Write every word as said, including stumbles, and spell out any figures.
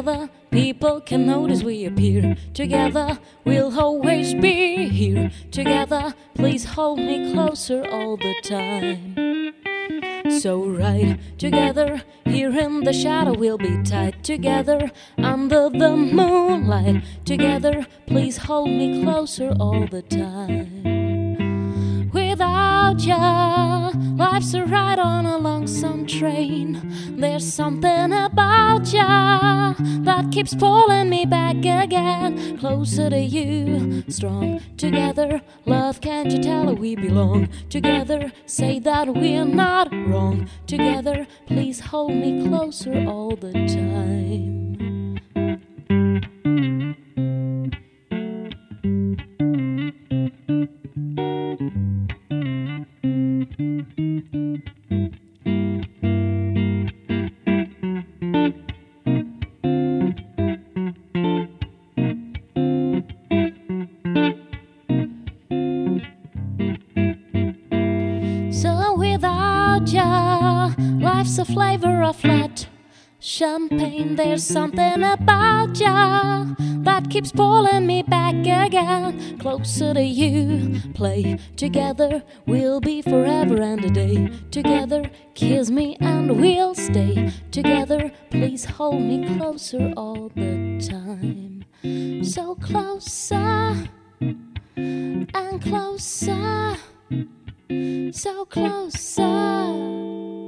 Together, people can notice we appear. Together, we'll always be here. Together, please hold me closer all the time. So right together, here in the shadow we'll be tight. Together, under the moonlight. Together, please hold me closer all the time. Without ya, life's a ride on a lonesome train. There's something about ya that keeps pulling me back again, closer to you, strong together. Love, can't you tell we belong together? Say that we're not wrong together. Please hold me closer all the time. So without ya, life's a flavor of flat champagne. There's something about ya that keeps pulling me back again, closer to you. Play together, we'll be forever and a day. Together, kiss me and we'll stay. Together, please hold me closer all the time. So closer and closer, so closer.